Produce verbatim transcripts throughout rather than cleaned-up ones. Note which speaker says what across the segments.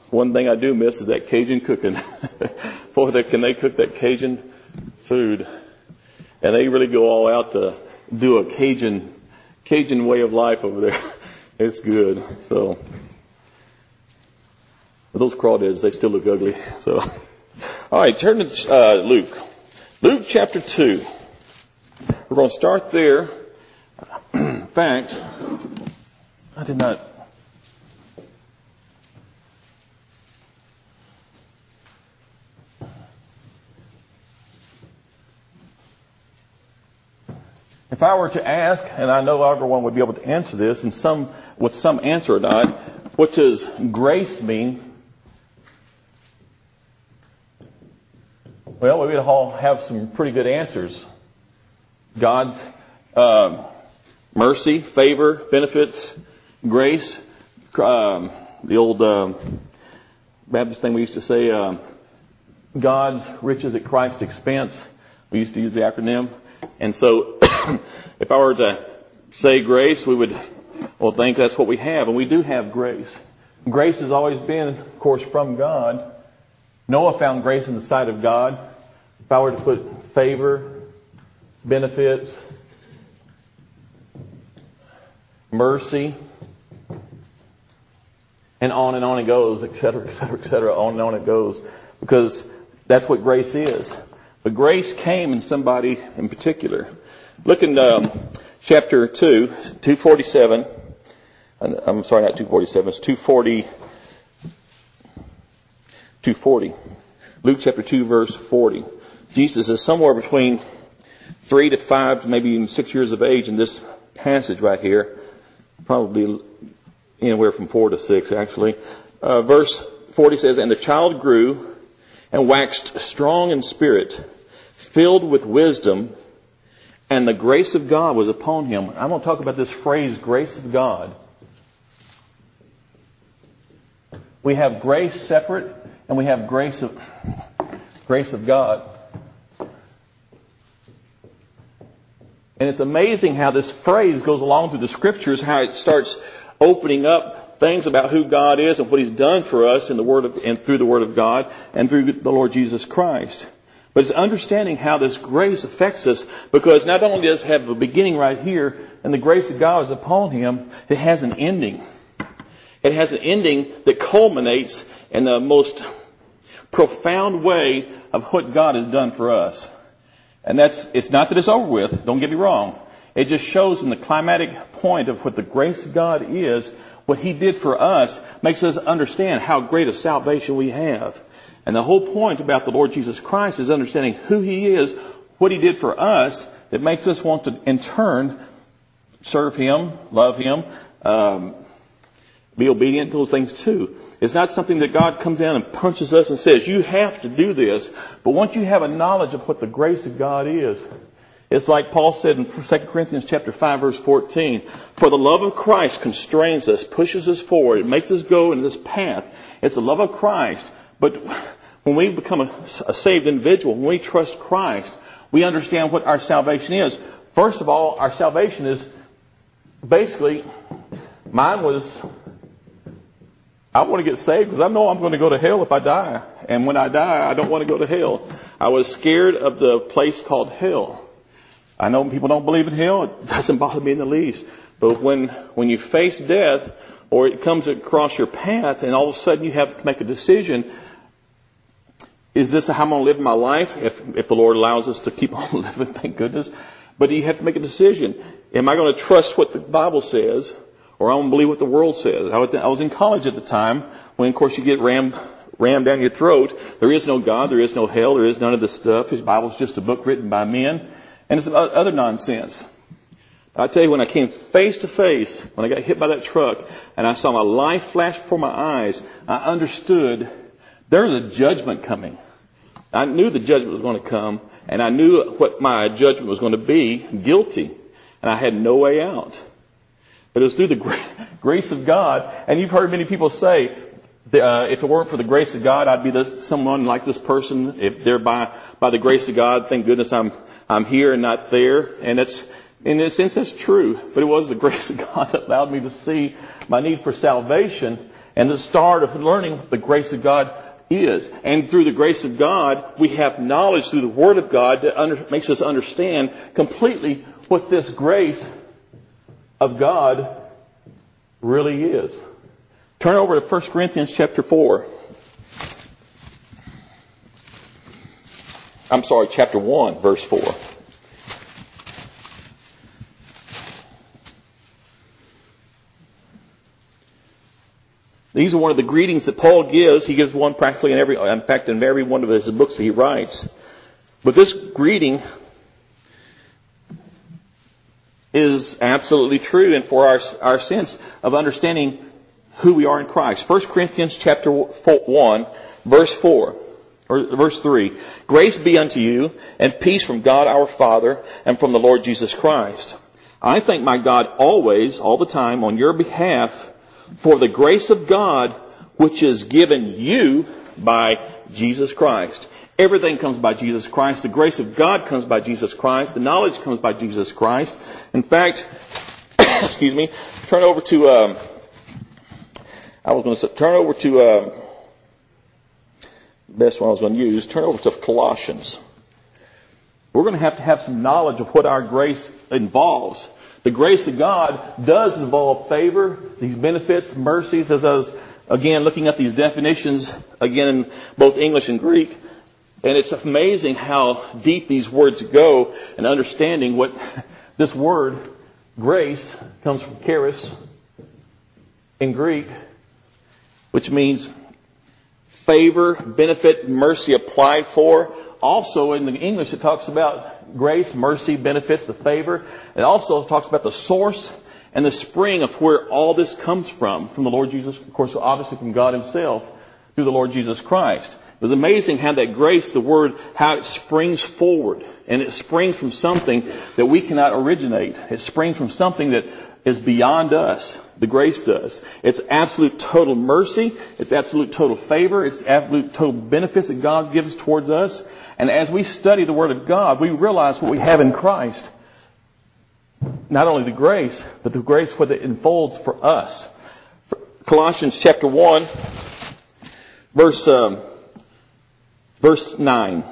Speaker 1: one thing I do miss is that Cajun cooking. Boy, they, can they cook that Cajun food? And they really go all out to do a Cajun Cajun way of life over there. It's good. So, but those crawdads, they still look ugly. So, all right, turn to uh, Luke. Luke chapter two. We're going to start there. In fact, I did not. If I were to ask, and I know everyone would be able to answer this, and some with some answer or not, what does grace mean? Well, we would all have some pretty good answers. God's uh, mercy, favor, benefits, grace. Um, the old um, Baptist thing we used to say, uh, God's riches at Christ's expense. We used to use the acronym. And so if I were to say grace, we would well think that's what we have. And we do have grace. Grace has always been, of course, from God. Noah found grace in the sight of God. If I were to put favor, benefits, mercy, and on and on it goes, et cetera, et cetera, et cetera, on and on it goes. Because that's what grace is. But grace came in somebody in particular. Look in um, chapter two, two forty-seven. I'm sorry, not two forty-seven. It's two forty. two forty. Luke chapter two, verse forty. Jesus is somewhere between three to five, maybe even six years of age in this passage right here. Probably anywhere from four to six, actually. Uh, verse forty says, "And the child grew and waxed strong in spirit, filled with wisdom, and the grace of God was upon him." I'm going to talk about this phrase, grace of God. We have grace separate, and we have grace of grace of God. And it's amazing how this phrase goes along through the Scriptures, how it starts opening up things about who God is and what He's done for us in the Word of, and through the Word of God and through the Lord Jesus Christ. But it's understanding how this grace affects us, because not only does it have a beginning right here, and the grace of God is upon him, it has an ending. It has an ending that culminates in the most profound way of what God has done for us. And that's, it's not that it's over with, don't get me wrong. It just shows in the climatic point of what the grace of God is, what He did for us, makes us understand how great a salvation we have. And the whole point about the Lord Jesus Christ is understanding who He is, what He did for us, that makes us want to, in turn, serve Him, love Him, um, be obedient to those things too. It's not something that God comes down and punches us and says, you have to do this. But once you have a knowledge of what the grace of God is, it's like Paul said in Second Corinthians chapter five, verse fourteen, "For the love of Christ constrains us, pushes us forward, it makes us go in this path." It's the love of Christ. But when we become a, a saved individual, when we trust Christ, we understand what our salvation is. First of all, our salvation is basically, mine was, I want to get saved because I know I'm going to go to hell if I die. And when I die, I don't want to go to hell. I was scared of the place called hell. I know people don't believe in hell. It doesn't bother me in the least. But when, when you face death, or it comes across your path, and all of a sudden you have to make a decision, is this how I'm going to live my life? If, if the Lord allows us to keep on living, thank goodness. But you have to make a decision. Am I going to trust what the Bible says, or I'm going to believe what the world says? I was in college at the time, when of course you get rammed, rammed down your throat. There is no God, there is no hell, there is none of this stuff. His Bible's just a book written by men. And it's other nonsense. I tell you, when I came face to face, when I got hit by that truck, and I saw my life flash before my eyes, I understood there's a judgment coming. I knew the judgment was going to come, and I knew what my judgment was going to be, guilty. And I had no way out. But it was through the grace of God. And you've heard many people say, uh, if it weren't for the grace of God, I'd be this, someone like this person. If they're by, by the grace of God, thank goodness I'm I'm here and not there. And it's, in a sense, that's true. But it was the grace of God that allowed me to see my need for salvation. and the start of learning what the grace of God is. And through the grace of God, we have knowledge through the Word of God that under, makes us understand completely what this grace of God really is. Turn over to First Corinthians chapter four. I'm sorry, chapter one, verse four. These are one of the greetings that Paul gives. He gives one practically in every, in fact, in every one of his books that he writes. But this greeting is absolutely true, and for our our sense of understanding who we are in Christ. First Corinthians chapter one, verse four, or verse three. Grace be unto you, and peace from God our Father, and from the Lord Jesus Christ. I thank my God always, all the time, on your behalf, for the grace of God which is given you by Jesus Christ. Everything comes by Jesus Christ. The grace of God comes by Jesus Christ. The knowledge comes by Jesus Christ. In fact, excuse me, turn over to, um, I was going to say, turn over to, um, best one I was going to use, turn over to Colossians. We're going to have to have some knowledge of what our grace involves. The grace of God does involve favor, these benefits, mercies, as I was, again, looking at these definitions, again, in both English and Greek. And it's amazing how deep these words go in understanding what this word, grace, comes from charis in Greek, which means favor, benefit, mercy applied for. Also in the English it talks about grace, mercy, benefits, the favor. It also talks about the source and the spring of where all this comes from, from the Lord Jesus, of course, obviously from God Himself, through the Lord Jesus Christ. It was amazing how that grace, the word, how it springs forward. And it springs from something that we cannot originate. It springs from something that is beyond us. The grace does. It's absolute total mercy. It's absolute total favor. It's absolute total benefits that God gives towards us. And as we study the Word of God, we realize what we have in Christ. Not only the grace, but the grace what it unfolds for us. Colossians chapter one, verse, um, verse nine.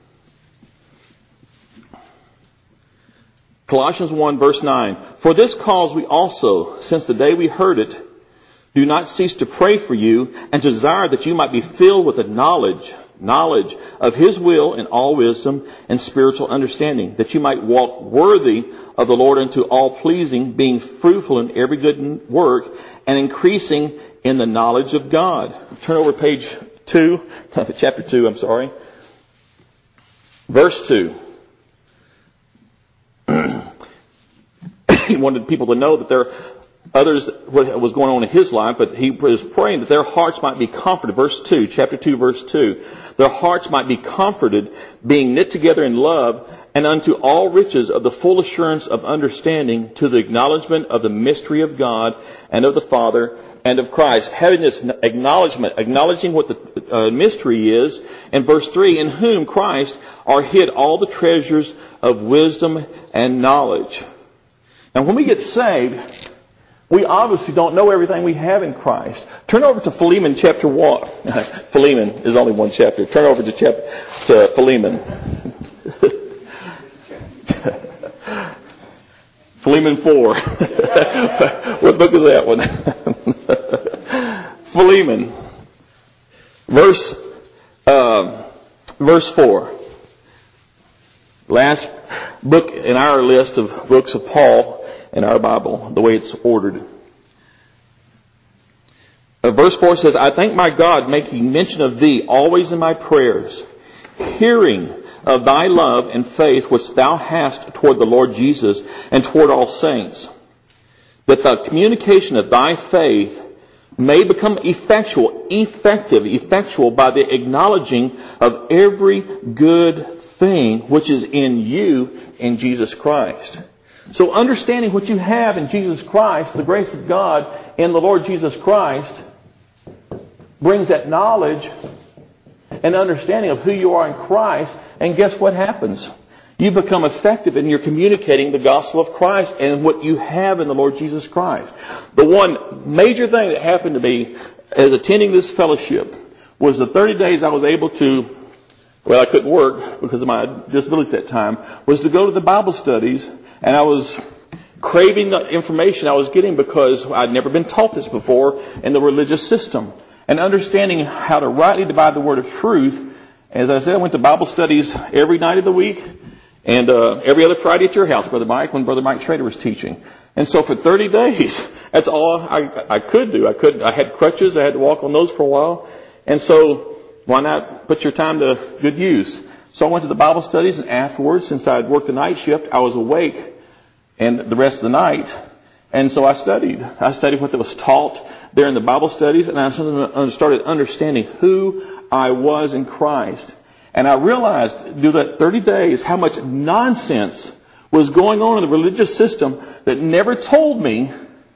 Speaker 1: Colossians one, verse nine. For this cause we also, since the day we heard it, do not cease to pray for you and to desire that you might be filled with the knowledge, knowledge of His will in all wisdom and spiritual understanding, that you might walk worthy of the Lord unto all pleasing, being fruitful in every good work and increasing in the knowledge of God. Turn over page two, chapter two, I'm sorry. Verse two. He wanted people to know that there are others, what was going on in his life, but he was praying that their hearts might be comforted. Verse two, chapter two, verse two. Their hearts might be comforted, being knit together in love, and unto all riches of the full assurance of understanding, to the acknowledgement of the mystery of God and of the Father and of Christ. Having this acknowledgement, acknowledging what the uh, mystery is. And verse three, in whom Christ are hid all the treasures of wisdom and knowledge. Now, when we get saved, we obviously don't know everything we have in Christ. Turn over to Philemon chapter one. Philemon is only one chapter. Turn over to chapter to Philemon. Philemon four. What book is that one? Philemon, verse uh, verse four. Last book in our list of books of Paul in our Bible, the way it's ordered. Uh, verse four says, I thank my God, making mention of thee always in my prayers, hearing of thy love and faith which thou hast toward the Lord Jesus and toward all saints, that the communication of thy faith may become effectual, effective, effectual by the acknowledging of every good thing which is in you in Jesus Christ. So understanding what you have in Jesus Christ, the grace of God in the Lord Jesus Christ, brings that knowledge and understanding of who you are in Christ. And guess what happens? You become effective in your communicating the gospel of Christ and what you have in the Lord Jesus Christ. The one major thing that happened to me as attending this fellowship was the thirty days I was able to, well, I couldn't work because of my disability at that time, was to go to the Bible studies, and I was craving the information I was getting because I'd never been taught this before in the religious system. And understanding how to rightly divide the word of truth. As I said, I went to Bible studies every night of the week and uh, every other Friday at your house, Brother Mike, when Brother Mike Schrader was teaching. And so for thirty days, that's all I, I could do. I could, I had crutches. I had to walk on those for a while. And so why not put your time to good use? So I went to the Bible studies, and afterwards, since I had worked the night shift, I was awake and the rest of the night. And so I studied. I studied what was taught there in the Bible studies, and I started understanding who I was in Christ. And I realized through that thirty days how much nonsense was going on in the religious system that never told me,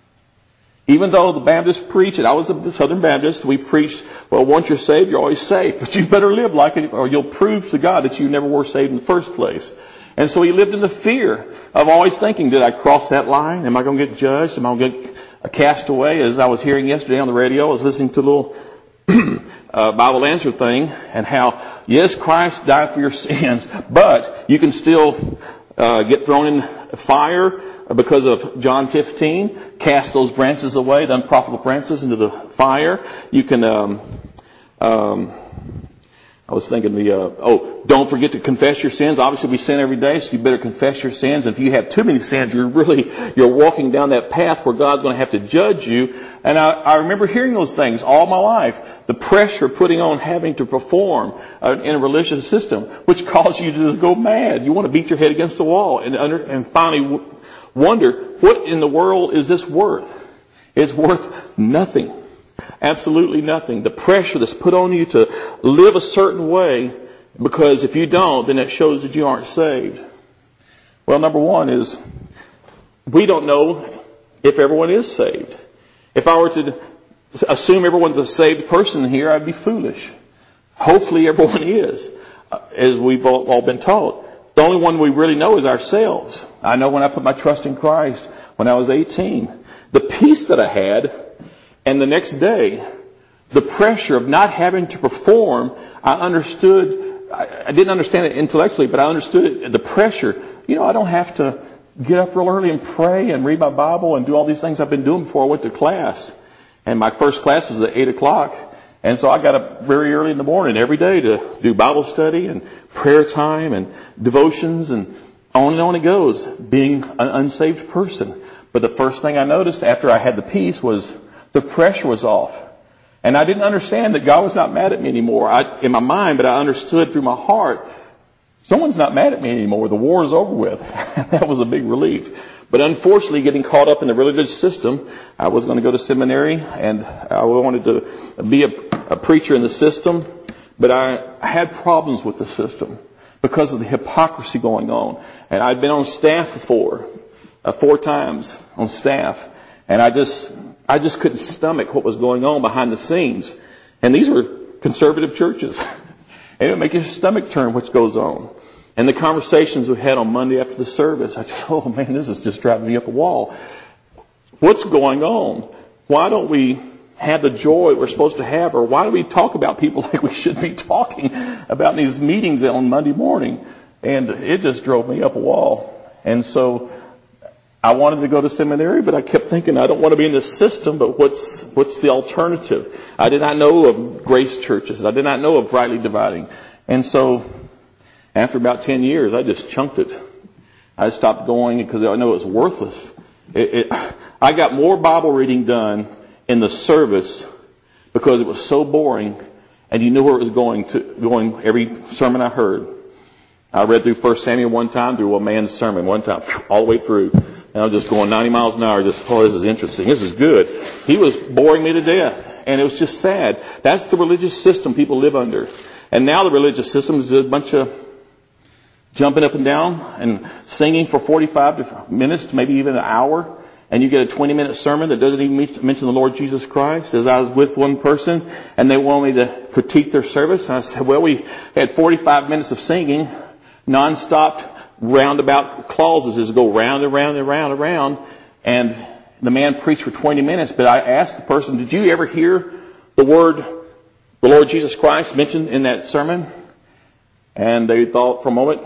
Speaker 1: even though the Baptists preach, and I was a Southern Baptist, we preached, well, once you're saved, you're always safe, but you better live like it or you'll prove to God that you never were saved in the first place. And so he lived in the fear of always thinking, did I cross that line? Am I going to get judged? Am I going to get cast away? As I was hearing yesterday on the radio, I was listening to a little uh, Bible Answer thing, and how, yes, Christ died for your sins, but you can still uh, get thrown in fire because of John fifteen. Cast those branches away, the unprofitable branches, into the fire. You can... Um, um, I was thinking the, uh, oh, don't forget to confess your sins. Obviously we sin every day, so you better confess your sins. And if you have too many sins, you're really, you're walking down that path where God's going to have to judge you. And I, I remember hearing those things all my life. The pressure putting on having to perform uh, in a religious system, which caused you to go mad. You want to beat your head against the wall and under, and finally w- wonder, what in the world is this worth? It's worth nothing. Absolutely nothing. The pressure that's put on you to live a certain way, because if you don't, then it shows that you aren't saved. Well, number one is, we don't know if everyone is saved. If I were to assume everyone's a saved person here, I'd be foolish. Hopefully everyone is, as we've all been taught. The only one we really know is ourselves. I know when I put my trust in Christ when I was eighteen, the peace that I had. And the next day, the pressure of not having to perform, I understood, I didn't understand it intellectually, but I understood it, the pressure. You know, I don't have to get up real early and pray and read my Bible and do all these things I've been doing before I went to class. And my first class was at eight o'clock. And so I got up very early in the morning every day to do Bible study and prayer time and devotions, and on and on it goes, being an unsaved person. But the first thing I noticed after I had the peace was, the pressure was off. And I didn't understand that God was not mad at me anymore I, in my mind, but I understood through my heart, someone's not mad at me anymore. The war is over with. That was a big relief. But unfortunately, getting caught up in the religious system, I was going to go to seminary, and I wanted to be a, a preacher in the system. But I had problems with the system because of the hypocrisy going on. And I'd been on staff before, uh, four times on staff. And I just... I just couldn't stomach what was going on behind the scenes. And these were conservative churches. And it would make your stomach turn what goes on. And the conversations we had on Monday after the service, I just, oh man, this is just driving me up a wall. What's going on? Why don't we have the joy we're supposed to have? Or why do we talk about people like we should be talking about in these meetings on Monday morning? And it just drove me up a wall. And so I wanted to go to seminary, but I kept thinking, I don't want to be in this system, but what's what's the alternative? I did not know of grace churches. I did not know of rightly dividing. And so after about ten years, I just chunked it. I stopped going because I know it was worthless. It, it, I got more Bible reading done in the service because it was so boring, and you knew where it was going to going every sermon I heard. I read through First Samuel one time, through a man's sermon one time, all the way through. And I was just going ninety miles an hour, just, oh, this is interesting. This is good. He was boring me to death. And it was just sad. That's the religious system people live under. And now the religious system is a bunch of jumping up and down and singing for forty-five minutes to maybe even an hour. And you get a twenty minute sermon that doesn't even mention the Lord Jesus Christ. As I was with one person and they wanted me to critique their service, and I said, well, we had forty-five minutes of singing, non-stop, roundabout clauses is go round and round and round and round. And the man preached for twenty minutes, but I asked the person, did you ever hear the word, the Lord Jesus Christ mentioned in that sermon? And they thought for a moment,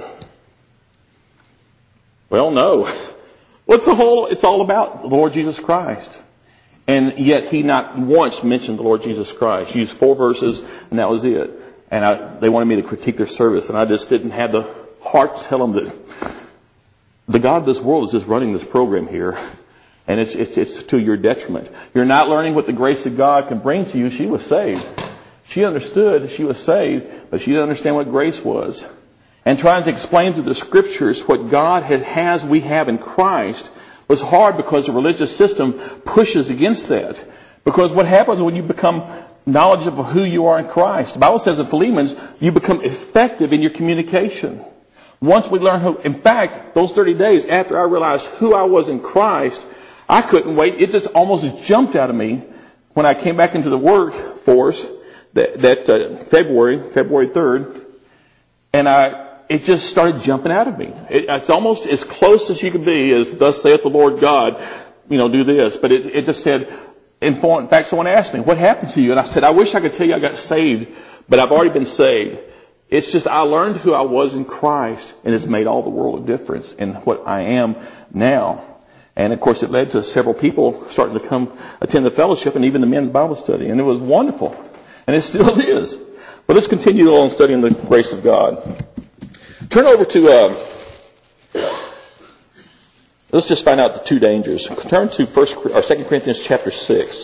Speaker 1: well, no. What's the whole, it's all about the Lord Jesus Christ. And yet he not once mentioned the Lord Jesus Christ. He used four verses and that was it. And I, they wanted me to critique their service and I just didn't have the heart to tell them that the God of this world is just running this program here. And it's, it's, it's to your detriment. You're not learning what the grace of God can bring to you. She was saved. She understood she was saved, but she didn't understand what grace was. And trying to explain through the scriptures what God has, we have in Christ was hard because the religious system pushes against that. Because what happens when you become knowledgeable of who you are in Christ? The Bible says in Philippians, you become effective in your communication. Once we learn who, in fact, those thirty days after I realized who I was in Christ, I couldn't wait. It just almost jumped out of me when I came back into the workforce that, that uh, February, February third, and I, it just started jumping out of me. It, it's almost as close as you could be as thus saith the Lord God, you know, do this. But it, it just said, in fact, someone asked me, what happened to you? And I said, I wish I could tell you I got saved, but I've already been saved. It's just I learned who I was in Christ, and it's made all the world of difference in what I am now. And, of course, it led to several people starting to come attend the fellowship and even the men's Bible study. And it was wonderful. And it still is. But let's continue on studying the grace of God. Turn over to, uh, let's just find out the two dangers. Turn to First or Second Corinthians chapter six.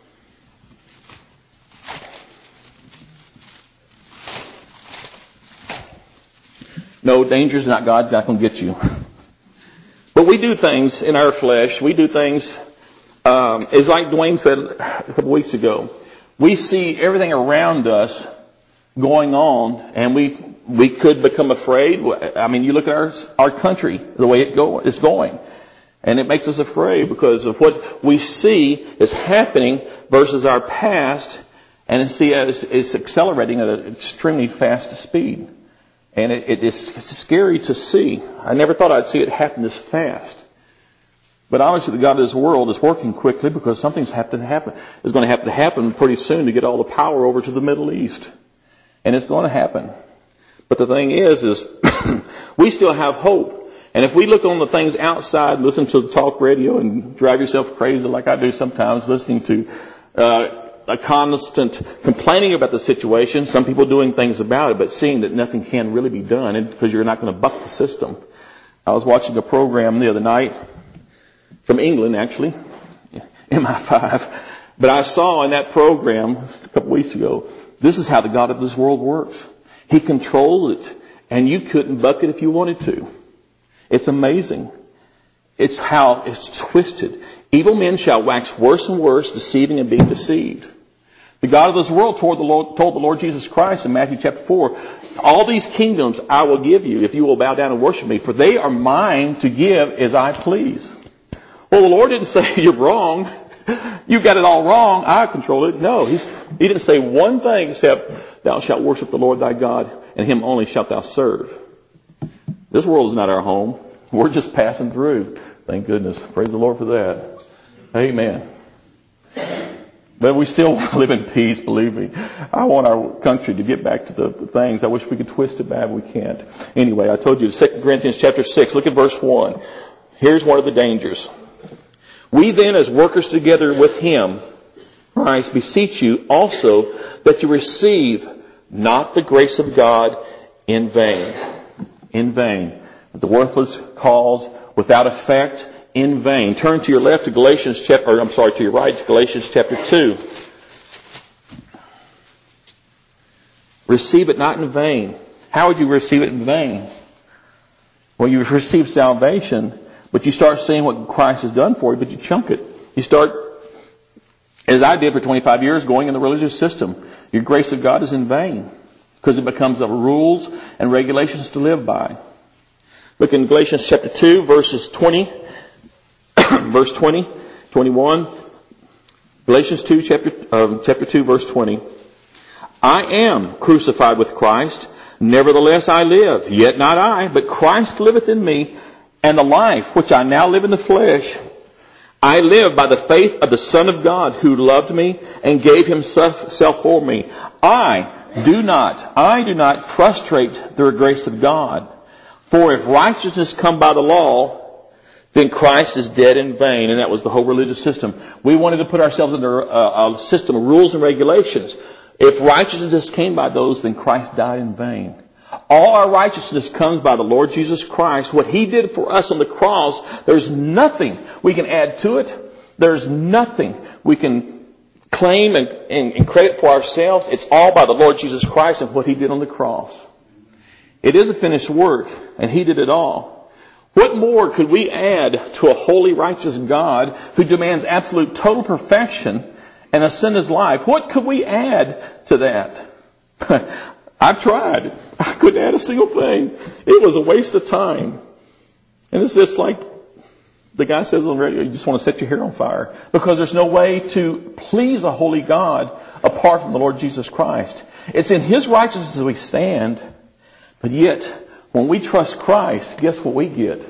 Speaker 1: No, danger's not God's not going to get you. But we do things in our flesh. We do things, um, it's like Dwayne said a couple weeks ago. We see everything around us going on, and we we could become afraid. I mean, you look at our our country, the way it go is going, and it makes us afraid because of what we see is happening versus our past, and see it's, it's accelerating at an extremely fast speed. And it, it is scary to see. I never thought I'd see it happen this fast. But obviously the God of this world is working quickly because something's have to happen. It's going to have to happen pretty soon to get all the power over to the Middle East. And it's going to happen. But the thing is, is we still have hope. And if we look on the things outside, listen to the talk radio and drive yourself crazy like I do sometimes, listening to uh a constant complaining about the situation, some people doing things about it, but seeing that nothing can really be done because you're not going to buck the system. I was watching a program the other night from England, actually, M I five, but I saw in that program a couple weeks ago, this is how the God of this world works. He controls it, and you couldn't buck it if you wanted to. It's amazing. It's how it's twisted. Evil men shall wax worse and worse, deceiving and being deceived. The God of this world told the Lord, told the Lord Jesus Christ in Matthew chapter four, all these kingdoms I will give you if you will bow down and worship me, for they are mine to give as I please. Well, the Lord didn't say you're wrong. You got it all wrong. I control it. No, he's, he didn't say one thing except thou shalt worship the Lord thy God, and him only shalt thou serve. This world is not our home. We're just passing through. Thank goodness. Praise the Lord for that. Amen. But we still live in peace, believe me. I want our country to get back to the, the things. I wish we could twist it back, but we can't. Anyway, I told you, Second Corinthians chapter six, look at verse one. Here's one of the dangers. We then, as workers together with him, Christ, beseech you also that you receive not the grace of God in vain. In vain. The worthless cause without effect, in vain. Turn to your left to Galatians chapter, or I'm sorry, to your right to Galatians chapter two. Receive it not in vain. How would you receive it in vain? Well, you receive salvation, but you start seeing what Christ has done for you, but you chunk it. You start, as I did for twenty-five years, going in the religious system. Your grace of God is in vain because it becomes of rules and regulations to live by. Look in Galatians chapter two, verses twenty. Verse twenty, twenty-one, Galatians two, chapter, um, chapter two, verse twenty. I am crucified with Christ, nevertheless I live, yet not I, but Christ liveth in me, and the life which I now live in the flesh, I live by the faith of the Son of God who loved me and gave himself for me. I do not, I do not frustrate the grace of God. For if righteousness come by the law, then Christ is dead in vain. And that was the whole religious system. We wanted to put ourselves under a, a system of rules and regulations. If righteousness came by those, then Christ died in vain. All our righteousness comes by the Lord Jesus Christ. What He did for us on the cross, there's nothing we can add to it. There's nothing we can claim and, and, and credit for ourselves. It's all by the Lord Jesus Christ and what He did on the cross. It is a finished work, and He did it all. What more could we add to a holy, righteous God who demands absolute total perfection and a sinless life? What could we add to that? I've tried. I couldn't add a single thing. It was a waste of time. And it's just like the guy says on the radio, you just want to set your hair on fire. Because there's no way to please a holy God apart from the Lord Jesus Christ. It's in His righteousness that we stand. But yet, when we trust Christ, guess what we get?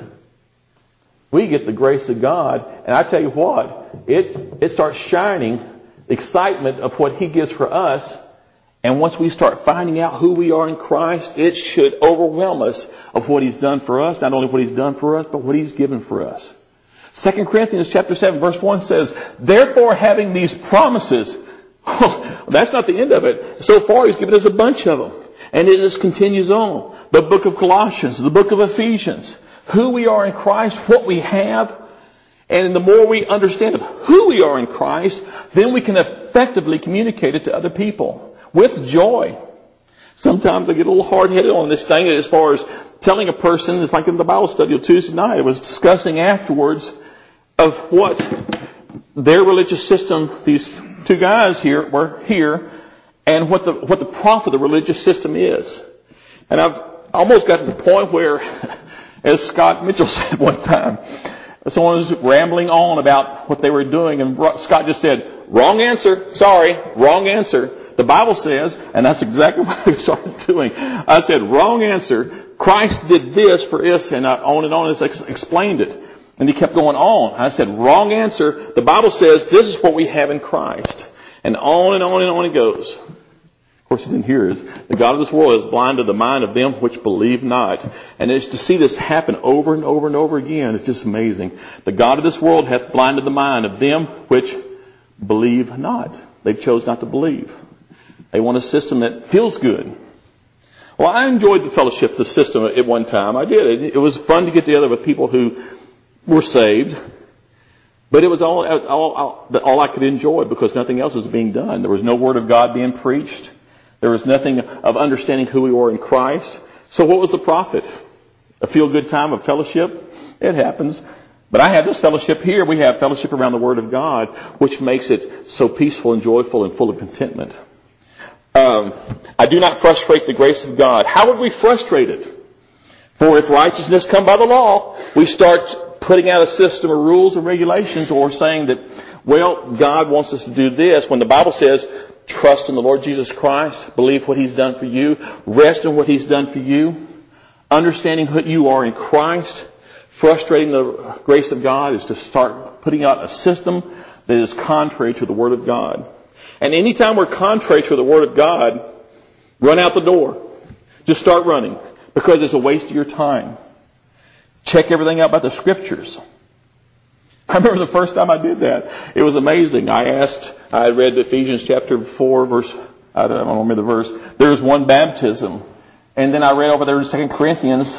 Speaker 1: We get the grace of God. And I tell you what, it, it starts shining the excitement of what He gives for us. And once we start finding out who we are in Christ, it should overwhelm us of what He's done for us. Not only what He's done for us, but what He's given for us. Second Corinthians chapter seven verse one says, therefore having these promises, oh, that's not the end of it. So far He's given us a bunch of them. And it just continues on. The book of Colossians, the book of Ephesians, who we are in Christ, what we have. And the more we understand of who we are in Christ, then we can effectively communicate it to other people. With joy. Sometimes I get a little hard-headed on this thing as far as telling a person, it's like in the Bible study on Tuesday night, I was discussing afterwards of what their religious system, these two guys here were here, and what the what the profit of the religious system is. And I've almost got to the point where, as Scott Mitchell said one time, someone was rambling on about what they were doing, and Scott just said, wrong answer, sorry, wrong answer. The Bible says, and that's exactly what I started doing. I said, wrong answer. Christ did this for us, and I on and on as I explained it. And he kept going on. I said, wrong answer. The Bible says this is what we have in Christ. And on and on and on it goes. Of course, he didn't hear it. The God of this world is blind to the mind of them which believe not. And it's to see this happen over and over and over again. It's just amazing. The God of this world hath blinded the mind of them which believe not. They chose not to believe. They want a system that feels good. Well, I enjoyed the fellowship, the system at one time. I did. It was fun to get together with people who were saved. But it was all, all, all, all I could enjoy because nothing else was being done. There was no Word of God being preached. There was nothing of understanding who we were in Christ. So what was the profit? A feel-good time of fellowship? It happens. But I have this fellowship here. We have fellowship around the Word of God, which makes it so peaceful and joyful and full of contentment. Um, I do not frustrate the grace of God. How would we frustrate it? For if righteousness come by the law, we start putting out a system of rules and regulations, or saying that, well, God wants us to do this, when the Bible says, trust in the Lord Jesus Christ, believe what He's done for you, rest in what He's done for you, understanding who you are in Christ. Frustrating the grace of God is to start putting out a system that is contrary to the Word of God. And anytime we're contrary to the Word of God, run out the door. Just start running, because it's a waste of your time. Check everything out about the Scriptures. I remember the first time I did that. It was amazing. I asked, I read Ephesians chapter four, verse, I don't remember the verse. There's one baptism. And then I read over there in Second Corinthians,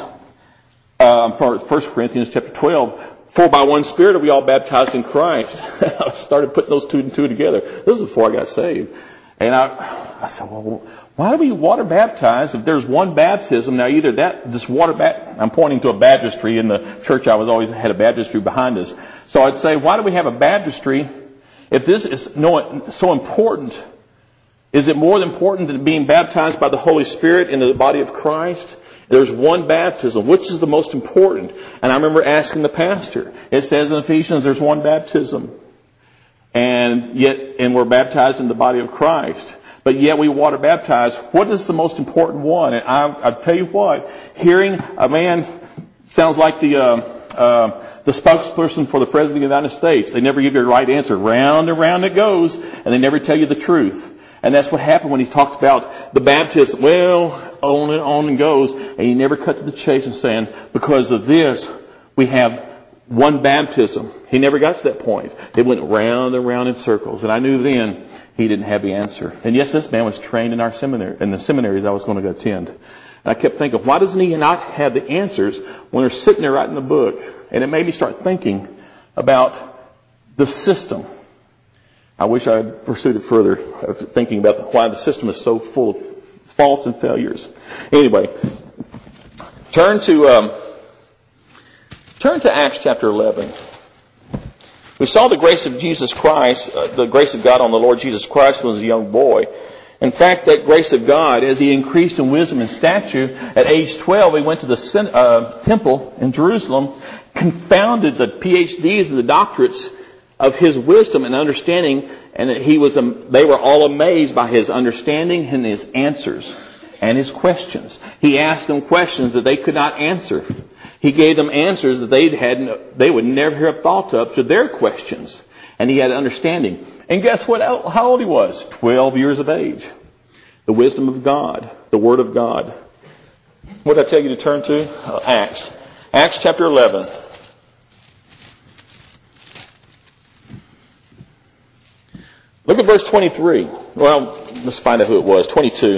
Speaker 1: um, First Corinthians chapter twelve, for by one Spirit are we all baptized in Christ. I started putting those two and two together. This is before I got saved. And I, I said, well, why do we water baptize if there's one baptism? Now, either that, this water bat, I'm pointing to a baptistry in the church. I was always had a baptistry behind us. So I'd say, why do we have a baptistry if this is no, so important? Is it more important than being baptized by the Holy Spirit into the body of Christ? There's one baptism. Which is the most important? And I remember asking the pastor. It says in Ephesians there's one baptism. And yet, and we're baptized in the body of Christ. But yet we water baptize. What is the most important one? And I, I tell you what, hearing a man sounds like the, uh, uh, the spokesperson for the President of the United States. They never give you the right answer. Round and round it goes, and they never tell you the truth. And that's what happened when he talked about the baptism. Well, on and on and goes, and he never cut to the chase and saying, because of this, we have one baptism. He never got to that point. It went round and round in circles. And I knew then he didn't have the answer. And yes, this man was trained in our seminary, in the seminaries I was going to go attend. And I kept thinking, why doesn't he not have the answers when they're sitting there right in the book? And it made me start thinking about the system. I wish I had pursued it further, thinking about why the system is so full of faults and failures. Anyway, turn to um, turn to Acts chapter eleven. We saw the grace of Jesus Christ, uh, the grace of God on the Lord Jesus Christ when he was a young boy. In fact, that grace of God, as he increased in wisdom and stature, at age twelve, he went to the uh, temple in Jerusalem, confounded the P H Ds and the doctorates of his wisdom and understanding, and he was, um, they were all amazed by his understanding and his answers and his questions. He asked them questions that they could not answer. He gave them answers that they'd had, they would never have thought of to their questions. And he had understanding. And guess what? How old he was? Twelve years of age. The wisdom of God, the Word of God. What did I tell you to turn to? Uh, Acts. Acts chapter eleven. Look at verse twenty-three. Well, let's find out who it was. twenty-two.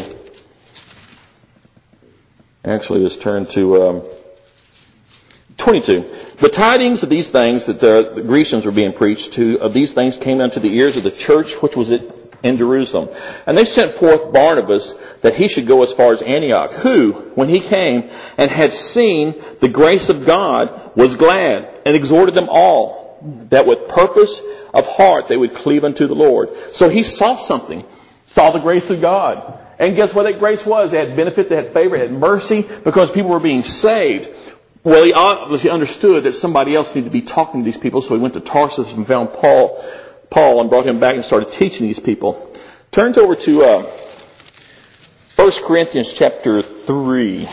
Speaker 1: Actually, let's turn to um, twenty-two. The tidings of these things that the, the Grecians were being preached to, of these things came unto the ears of the church which was in Jerusalem. And they sent forth Barnabas that he should go as far as Antioch, who, when he came and had seen the grace of God, was glad and exhorted them all, that with purpose of heart they would cleave unto the Lord. So he saw something, saw the grace of God. And guess what that grace was? It had benefits, it had favor, it had mercy, because people were being saved. Well, he obviously understood that somebody else needed to be talking to these people, so he went to Tarsus and found Paul, Paul and brought him back and started teaching these people. Turn over to uh, First Corinthians chapter three.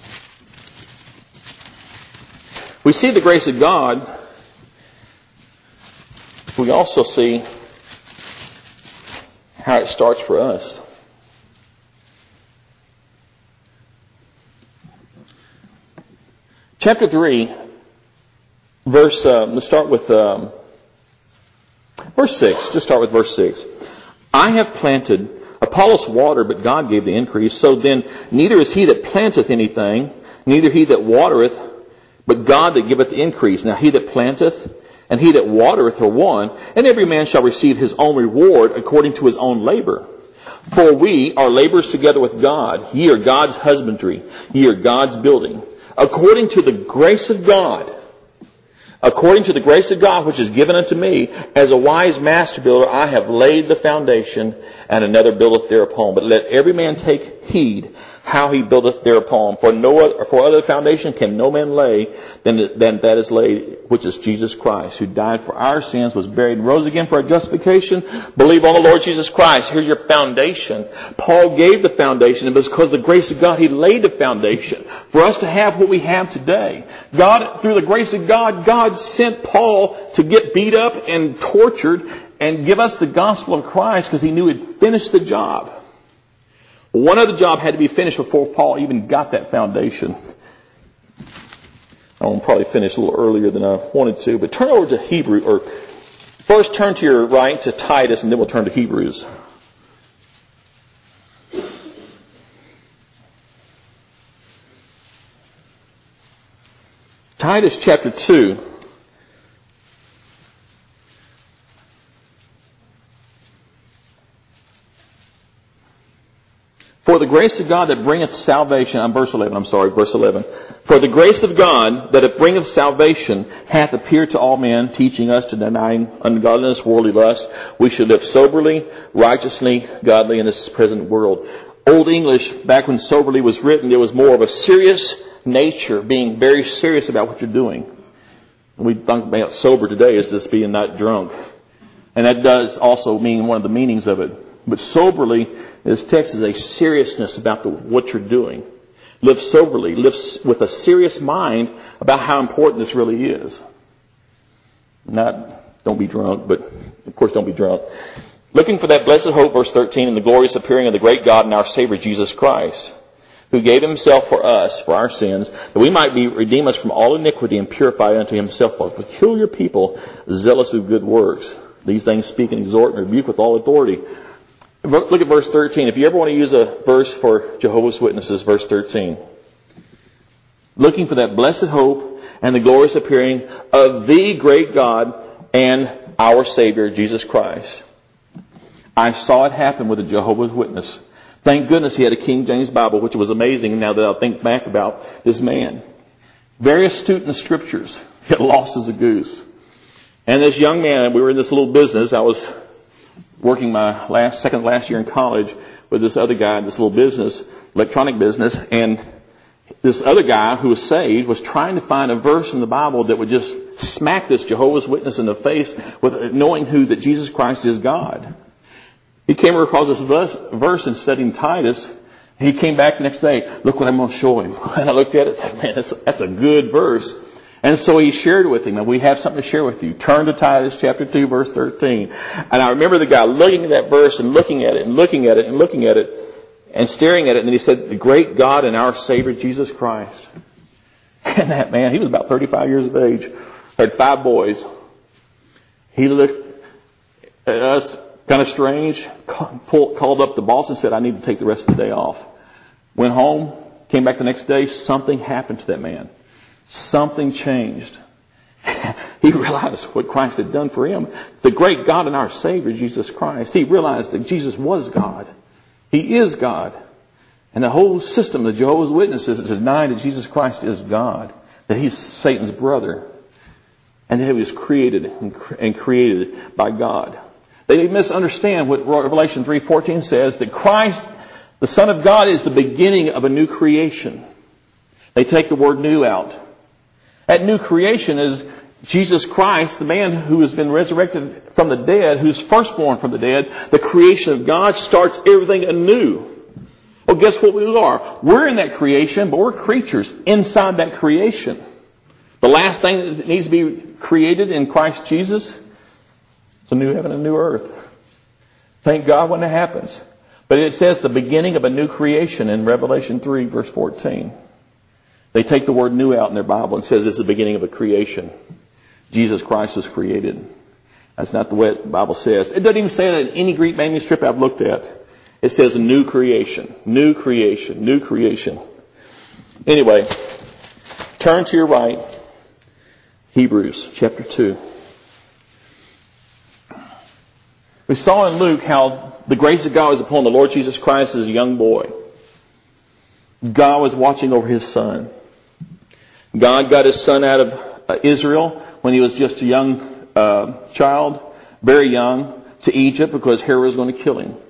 Speaker 1: We see the grace of God. We also see how it starts for us. Chapter three, verse, uh, let's start with um, verse six. Just start with verse six. I have planted, Apollos watered, but God gave the increase. So then neither is he that planteth anything, neither he that watereth, but God that giveth the increase. Now he that planteth and he that watereth are one, and every man shall receive his own reward according to his own labor. For we are laborers together with God. Ye are God's husbandry, ye are God's building. According to the grace of God, according to the grace of God which is given unto me, as a wise master builder, I have laid the foundation, and another buildeth thereupon. But let every man take heed how he buildeth thereupon. For no other, for other foundation can no man lay than, than that is laid, which is Jesus Christ, who died for our sins, was buried, and rose again for our justification. Believe on the Lord Jesus Christ. Here's your foundation. Paul gave the foundation, and because of the grace of God, he laid the foundation for us to have what we have today. God, through the grace of God, God sent Paul to get beat up and tortured and give us the gospel of Christ because he knew he'd finished the job. One other job had to be finished before Paul even got that foundation. I'll probably finish a little earlier than I wanted to, but turn over to Hebrew, or first turn to your right to Titus, and then we'll turn to Hebrews. Titus chapter two. For the grace of God that bringeth salvation, I'm verse eleven, I'm sorry, verse eleven. For the grace of God that it bringeth salvation hath appeared to all men, teaching us to deny ungodliness, worldly lust. We should live soberly, righteously, godly in this present world. Old English, back when soberly was written, there was more of a serious nature, being very serious about what you're doing. We think about sober today as just being not drunk. And that does also mean one of the meanings of it. But soberly, this text is a seriousness about the, what you're doing. Live soberly. Live with a serious mind about how important this really is. Not, don't be drunk, but of course don't be drunk. Looking for that blessed hope, verse thirteen, and the glorious appearing of the great God and our Savior Jesus Christ, who gave himself for us, for our sins, that we might be redeem us from all iniquity and purify unto himself a peculiar people, zealous of good works. These things speak and exhort and rebuke with all authority. Look at verse thirteen. If you ever want to use a verse for Jehovah's Witnesses, verse thirteen. Looking for that blessed hope and the glorious appearing of the great God and our Savior, Jesus Christ. I saw it happen with a Jehovah's Witness. Thank goodness he had a King James Bible, which was amazing now that I think back about this man. Very astute in the Scriptures, yet lost as a goose. And this young man, we were in this little business. I was working my last, second last year in college with this other guy in this little business, electronic business, and this other guy who was saved was trying to find a verse in the Bible that would just smack this Jehovah's Witness in the face with knowing who that Jesus Christ is God. He came across this verse in studying Titus. He came back the next day. Look what I'm going to show him. And I looked at it and said, man, that's, that's a good verse. And so he shared with him, and we have something to share with you. Turn to Titus chapter two, verse thirteen. And I remember the guy looking at that verse and looking at it and looking at it and looking at it and staring at it. And then he said, the great God and our Savior, Jesus Christ. And that man, he was about thirty-five years of age, had five boys. He looked at us kind of strange, called up the boss and said, I need to take the rest of the day off. Went home, came back the next day, something happened to that man. Something changed. He realized what Christ had done for him. The great God and our Savior, Jesus Christ. He realized that Jesus was God. He is God. And the whole system of Jehovah's Witnesses is to deny that Jesus Christ is God. That he's Satan's brother. And that he was created and created by God. They misunderstand what Revelation three fourteen says, that Christ, the Son of God, is the beginning of a new creation. They take the word new out. That new creation is Jesus Christ, the man who has been resurrected from the dead, who's firstborn from the dead. The creation of God starts everything anew. Well, guess what we are? We're in that creation, but we're creatures inside that creation. The last thing that needs to be created in Christ Jesus is a new heaven and a new earth. Thank God when it happens. But it says the beginning of a new creation in Revelation three, verse fourteen. They take the word new out in their Bible and says this is the beginning of a creation. Jesus Christ was created. That's not the way the Bible says. It doesn't even say that in any Greek manuscript I've looked at. It says a new creation, new creation, new creation. Anyway, turn to your right. Hebrews chapter two. We saw in Luke how the grace of God was upon the Lord Jesus Christ as a young boy. God was watching over his son. God got his son out of uh, Israel when he was just a young uh, child, very young, to Egypt because Herod was going to kill him.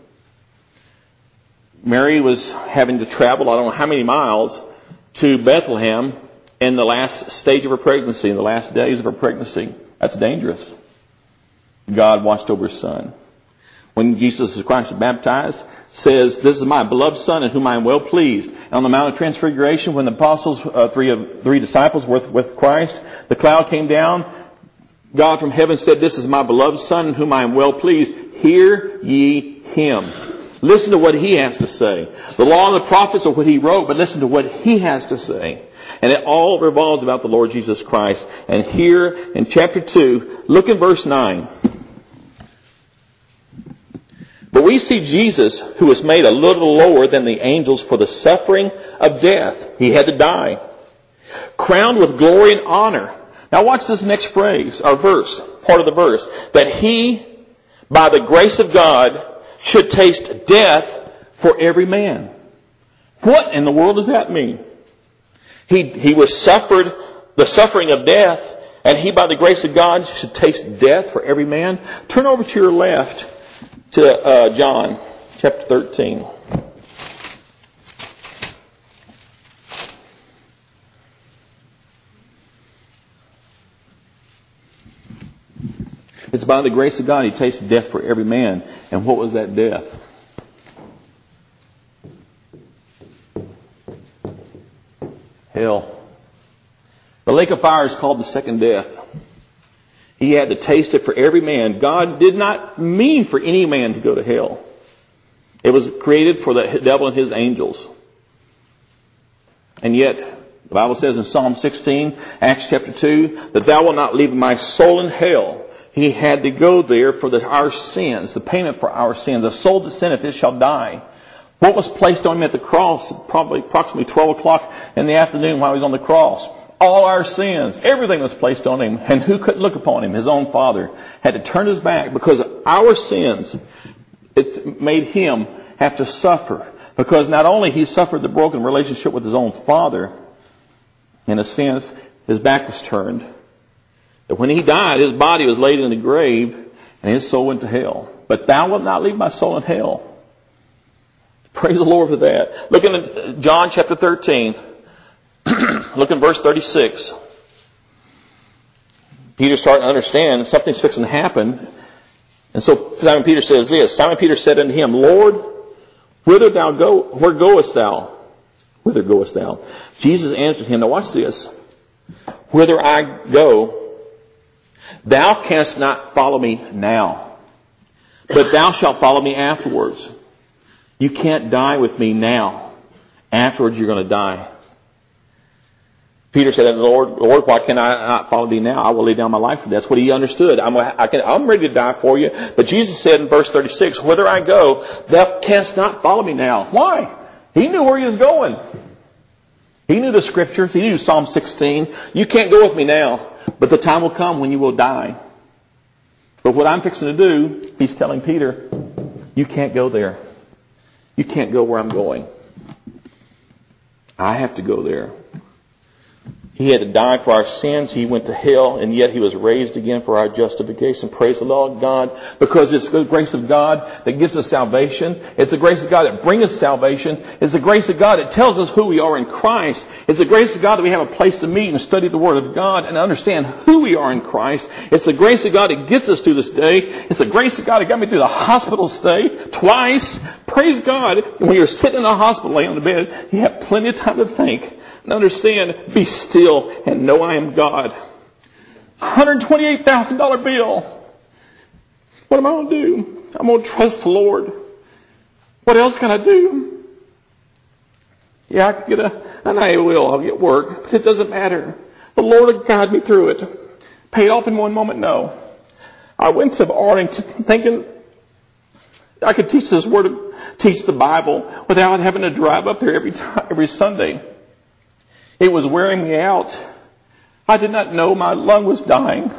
Speaker 1: Mary was having to travel, I don't know how many miles, to Bethlehem in the last stage of her pregnancy, in the last days of her pregnancy. That's dangerous. God watched over his son. When Jesus Christ was baptized, says, this is my beloved son in whom I am well pleased. And on the Mount of Transfiguration, when the apostles, uh, three of three disciples were with, with Christ, the cloud came down. God from heaven said, this is my beloved son in whom I am well pleased. Hear ye him. Listen to what he has to say. The law and the prophets are what he wrote, but listen to what he has to say. And it all revolves about the Lord Jesus Christ. And here in chapter two, look in verse nine. But we see Jesus, who was made a little lower than the angels for the suffering of death. He had to die. Crowned with glory and honor. Now watch this next phrase, or verse, part of the verse. That he, by the grace of God, should taste death for every man. What in the world does that mean? He, he was suffered the suffering of death, and he, by the grace of God, should taste death for every man. Turn over to your left to uh, John chapter thirteen. It's by the grace of God he tasted death for every man. And what was that death? hell. The lake of fire is called the second death. He had to taste it for every man. God did not mean for any man to go to hell. It was created for the devil and his angels. And yet, the Bible says in Psalm sixteen, Acts chapter two, that thou wilt not leave my soul in hell. He had to go there for the, our sins, the payment for our sins. The soul that sinneth, it shall die. What was placed on him at the cross, probably approximately twelve o'clock in the afternoon while he was on the cross? All our sins, everything was placed on him. And who couldn't look upon him? His own Father had to turn his back because our sins, it made him have to suffer. Because not only he suffered the broken relationship with his own Father, in a sense, his back was turned. That when he died, his body was laid in the grave and his soul went to hell. But thou wilt not leave my soul in hell. Praise the Lord for that. Looking at John chapter thirteen. Look in verse thirty-six. Peter's starting to understand something's fixing to happen. And so Simon Peter says this. Simon Peter said unto him, Lord, whither thou go, where goest thou? Whither goest thou? Jesus answered him. Now watch this. Whither I go, thou canst not follow me now, but thou shalt follow me afterwards. You can't die with me now. Afterwards you're going to die. Peter said, Lord, Lord, why can I not follow thee now? I will lay down my life for thee. That's what he understood. I'm, I can, I'm ready to die for you. But Jesus said in verse thirty-six, whither I go, thou canst not follow me now. Why? He knew where he was going. He knew the scriptures. He knew Psalm sixteen. You can't go with me now, but the time will come when you will die. But what I'm fixing to do, he's telling Peter, you can't go there. You can't go where I'm going. I have to go there. He had to die for our sins. He went to hell, and yet he was raised again for our justification. Praise the Lord God. Because it's the grace of God that gives us salvation. It's the grace of God that brings us salvation. It's the grace of God that tells us who we are in Christ. It's the grace of God that we have a place to meet and study the Word of God and understand who we are in Christ. It's the grace of God that gets us through this day. It's the grace of God that got me through the hospital stay twice. Praise God. When you're sitting in a hospital laying on the bed, you have plenty of time to think. And understand, be still and know I am God. one hundred twenty-eight thousand dollars bill. What am I going to do? I'm going to trust the Lord. What else can I do? Yeah, I can get a, and I will, I'll get work, but it doesn't matter. The Lord will guide me through it. Paid off in one moment? No. I went to Arlington thinking I could teach this word, teach the Bible without having to drive up there every time, every Sunday. It was wearing me out. I did not know my lung was dying.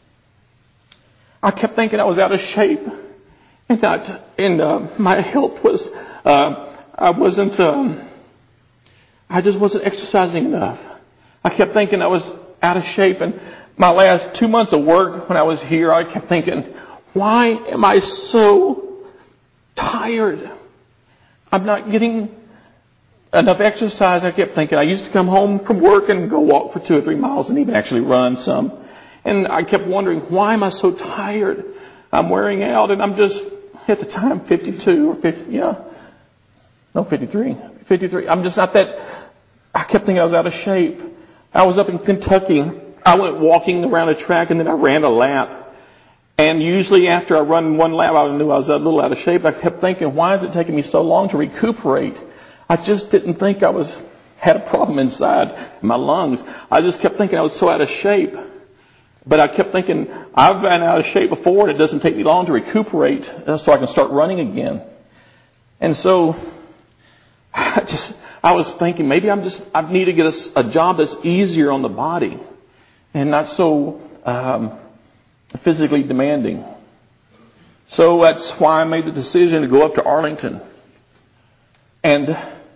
Speaker 1: I kept thinking I was out of shape, and that, and uh, my health was. Uh, I wasn't. Um, I just wasn't exercising enough. I kept thinking I was out of shape, and my last two months of work when I was here, I kept thinking, why am I so tired? I'm not getting enough exercise. I kept thinking, I used to come home from work and go walk for two or three miles and even actually run some. And I kept wondering, why am I so tired? I'm wearing out, and I'm just, at the time, fifty-two or fifty, yeah. No, fifty-three. fifty-three. I'm just not that, I kept thinking I was out of shape. I was up in Kentucky. I went walking around a track and then I ran a lap. And usually after I run one lap, I knew I was a little out of shape. I kept thinking, why is it taking me so long to recuperate? I just didn't think I was had a problem inside my lungs. I just kept thinking I was so out of shape. But I kept thinking, I've been out of shape before, and it doesn't take me long to recuperate so I can start running again. And so I just, I was thinking, maybe I'm just, I need to get a, a job that's easier on the body and not so um, physically demanding. So that's why I made the decision to go up to Arlington. And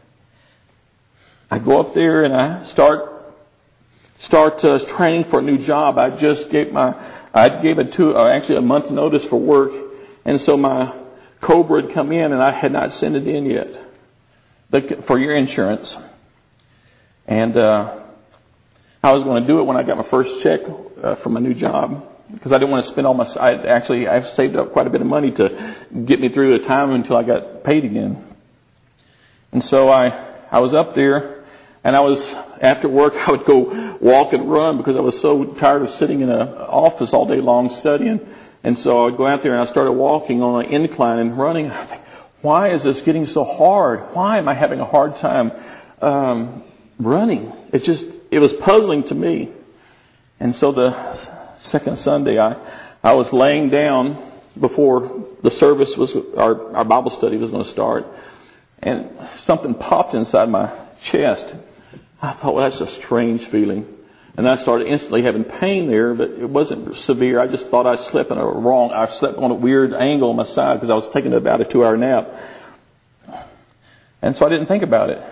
Speaker 1: I go up there and I start start uh, training for a new job. I just gave my I gave a two uh, actually a month's notice for work, and so my COBRA had come in and I had not sent it in yet the, for your insurance. And uh, I was going to do it when I got my first check uh, for my new job because I didn't want to spend all my. I actually I've saved up quite a bit of money to get me through the time until I got paid again. And so I I was up there. And I was, after work, I would go walk and run because I was so tired of sitting in an office all day long studying. And so I would go out there and I started walking on an incline and running. I think, why is this getting so hard? Why am I having a hard time um, running? It just, it was puzzling to me. And so the second Sunday, I, I was laying down before the service was, our, our Bible study was going to start. And something popped inside my chest. I thought, well, that's a strange feeling. And I started instantly having pain there, but it wasn't severe. I just thought I slept in a wrong, I slept on a weird angle on my side because I was taking about a two hour nap. And so I didn't think about it.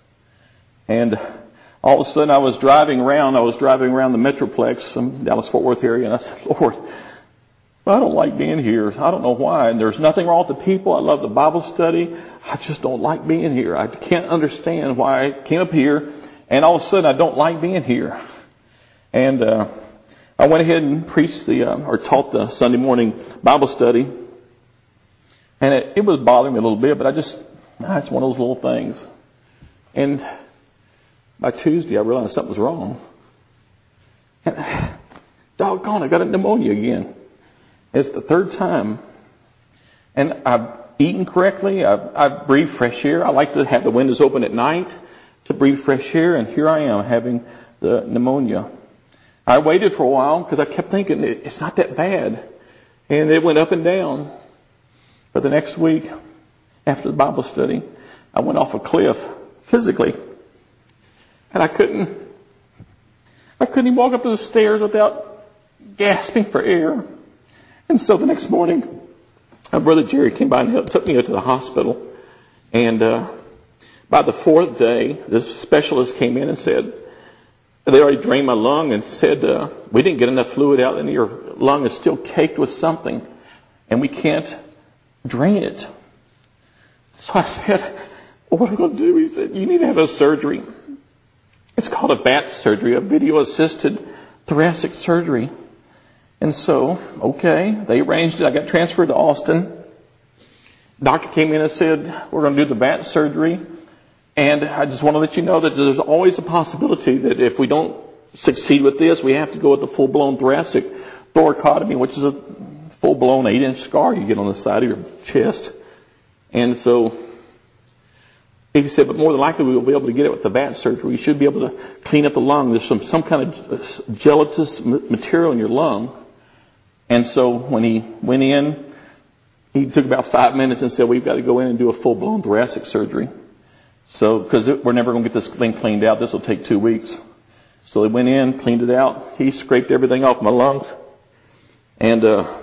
Speaker 1: And all of a sudden I was driving around, I was driving around the Metroplex in Dallas-Fort Worth area, and I said, Lord, I don't like being here. I don't know why. And there's nothing wrong with the people. I love the Bible study. I just don't like being here. I can't understand why I came up here, and all of a sudden I don't like being here. And uh, I went ahead and preached the, uh, or taught the Sunday morning Bible study. And it, it was bothering me a little bit, but I just, ah, it's one of those little things. And by Tuesday I realized something was wrong. And, doggone, I got a pneumonia again. It's the third time. And I've eaten correctly. I've, I've breathed fresh air. I like to have the windows open at night to breathe fresh air. And here I am having the pneumonia. I waited for a while because I kept thinking it's not that bad. And it went up and down. But the next week, after the Bible study, I went off a cliff physically. And I couldn't, I couldn't even walk up the stairs without gasping for air. And so the next morning, my brother Jerry came by and helped, took me to the hospital. And uh, by the fourth day, this specialist came in and said, they already drained my lung and said, uh, we didn't get enough fluid out and your lung is still caked with something and we can't drain it. So I said, well, what are we going to do? He said, you need to have a surgery. It's called a V A T surgery, a video-assisted thoracic surgery. And so, okay, they arranged it. I got transferred to Austin. Doctor came in and said, we're going to do the V A T surgery. And I just want to let you know that there's always a possibility that if we don't succeed with this, we have to go with the full-blown thoracic thoracotomy, which is a full-blown eight-inch scar you get on the side of your chest. And so he said, but more than likely we will be able to get it with the V A T surgery. You should be able to clean up the lung. There's some, some kind of gelatinous material in your lung. And so when he went in, he took about five minutes and said, we've got to go in and do a full-blown thoracic surgery. So, because we're never going to get this thing cleaned out. This will take two weeks. So they went in, cleaned it out. He scraped everything off my lungs. And uh,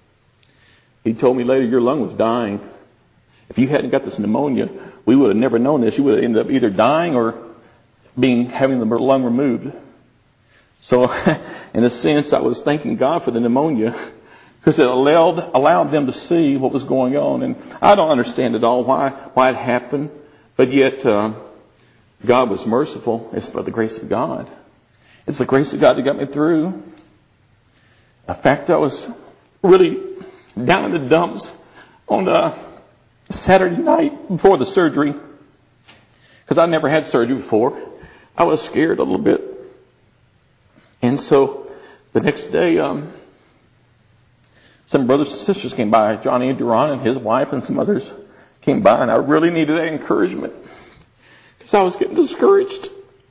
Speaker 1: he told me later, your lung was dying. If you hadn't got this pneumonia, we would have never known this. You would have ended up either dying or being having the lung removed. So, in a sense, I was thanking God for the pneumonia because it allowed allowed them to see what was going on. And I don't understand at all why why it happened, but yet uh, God was merciful. It's by the grace of God. It's the grace of God that got me through. In fact, I was really down in the dumps on uh, Saturday night before the surgery because I never had surgery before. I was scared a little bit. And so the next day, um, some brothers and sisters came by. Johnny Duran and his wife and some others came by, and I really needed that encouragement because I was getting discouraged.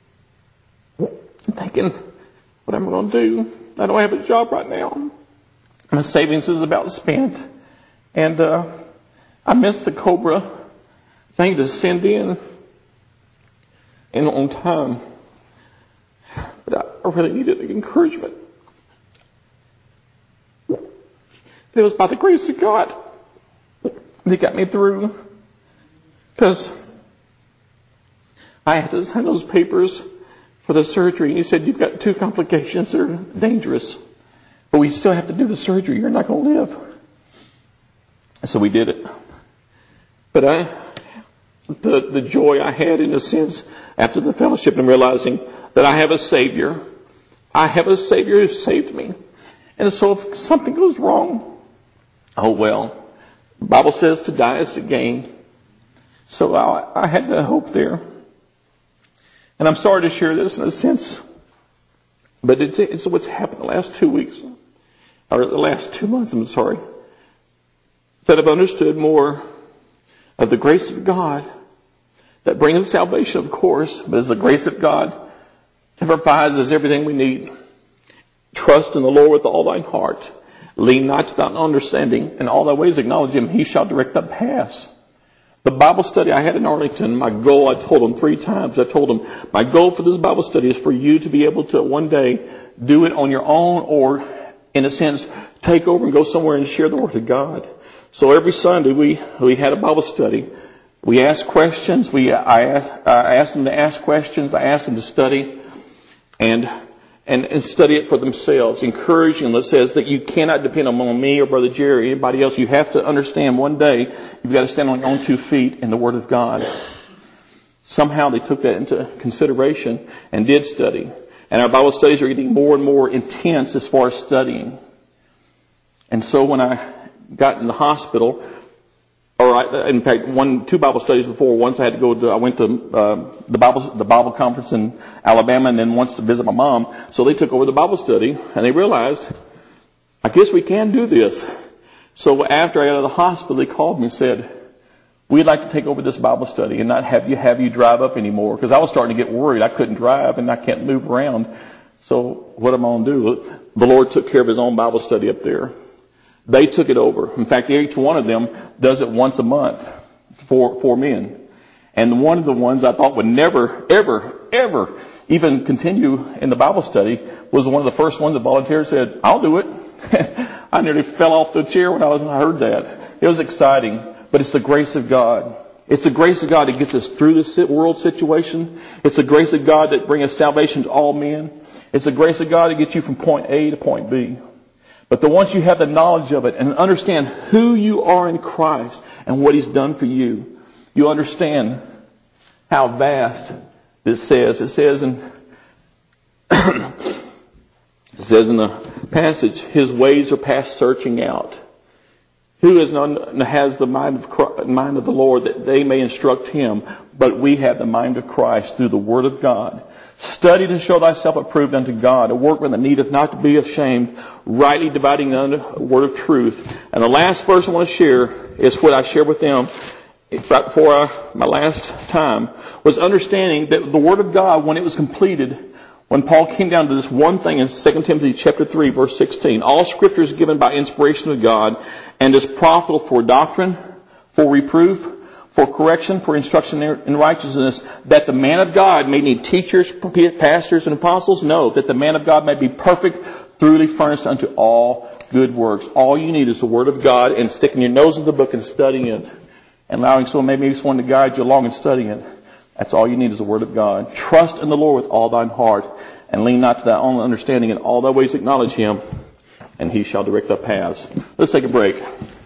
Speaker 1: I'm thinking, what am I going to do? I don't have a job right now. My savings is about spent. And uh, I missed the Cobra thing to send in and on time. But I really needed the encouragement. It was by the grace of God that got me through. Because I had to sign those papers for the surgery. And he said, you've got two complications that are dangerous. But we still have to do the surgery. You're not going to live. So we did it. But I, the, the joy I had in a sense after the fellowship and realizing that I have a Savior. I have a Savior who saved me. And so if something goes wrong, oh well. The Bible says to die is to gain. So I, I had the hope there. And I'm sorry to share this in a sense, but it's, it's what's happened the last two weeks, or the last two months, I'm sorry, that I've understood more of the grace of God that brings salvation, of course, but it's the grace of God that provides us everything we need. Trust in the Lord with all thine heart. Lean not to thine understanding. In all thy ways acknowledge him. He shall direct thy paths. The Bible study I had in Arlington, my goal, I told them three times, I told them, my goal for this Bible study is for you to be able to one day do it on your own, or in a sense, take over and go somewhere and share the Word of God. So every Sunday we, we had a Bible study. We asked questions. We, I, I asked them to ask questions. I asked them to study and, and, and study it for themselves. Encouraging them. It says that you cannot depend on me or Brother Jerry or anybody else. You have to understand one day you've got to stand on your own two feet in the Word of God. Somehow they took that into consideration and did study. And our Bible studies are getting more and more intense as far as studying. And so when I got in the hospital, or I, in fact, one, two Bible studies before. Once I had to go to, I went to uh, the Bible, the Bible conference in Alabama, and then once to visit my mom. So they took over the Bible study, and they realized, I guess we can do this. So after I got out of the hospital, they called me and said, we'd like to take over this Bible study and not have you have you drive up anymore, because I was starting to get worried. I couldn't drive and I can't move around. So what am I going to do? The Lord took care of His own Bible study up there. They took it over. In fact, each one of them does it once a month for, for men. And one of the ones I thought would never, ever, ever even continue in the Bible study was one of the first ones that volunteered, said, I'll do it. I nearly fell off the chair when I was, I heard that. It was exciting, but it's the grace of God. It's the grace of God that gets us through this world situation. It's the grace of God that brings us salvation to all men. It's the grace of God that gets you from point A to point B. But the once you have the knowledge of it and understand who you are in Christ and what He's done for you, you understand how vast this says. It says in it says in the passage, His ways are past searching out. Who is none, has the mind of Christ, mind of the Lord that they may instruct him? But we have the mind of Christ through the Word of God. Study to show thyself approved unto God, a workman that needeth not to be ashamed, rightly dividing the word of truth. And the last verse I want to share is what I shared with them right before I, my last time, was understanding that the Word of God, when it was completed, when Paul came down to this one thing in Second Timothy chapter three, verse sixteen, all Scripture is given by inspiration of God and is profitable for doctrine, for reproof, for correction, for instruction in righteousness, that the man of God may need teachers, pastors, and apostles. No, that the man of God may be perfect, thoroughly furnished unto all good works. All you need is the Word of God and sticking your nose in the book and studying it, and allowing someone, maybe someone to guide you along in studying it. That's all you need is the Word of God. Trust in the Lord with all thine heart, and lean not to thy own understanding. In all thy ways acknowledge Him, and He shall direct thy paths. Let's take a break.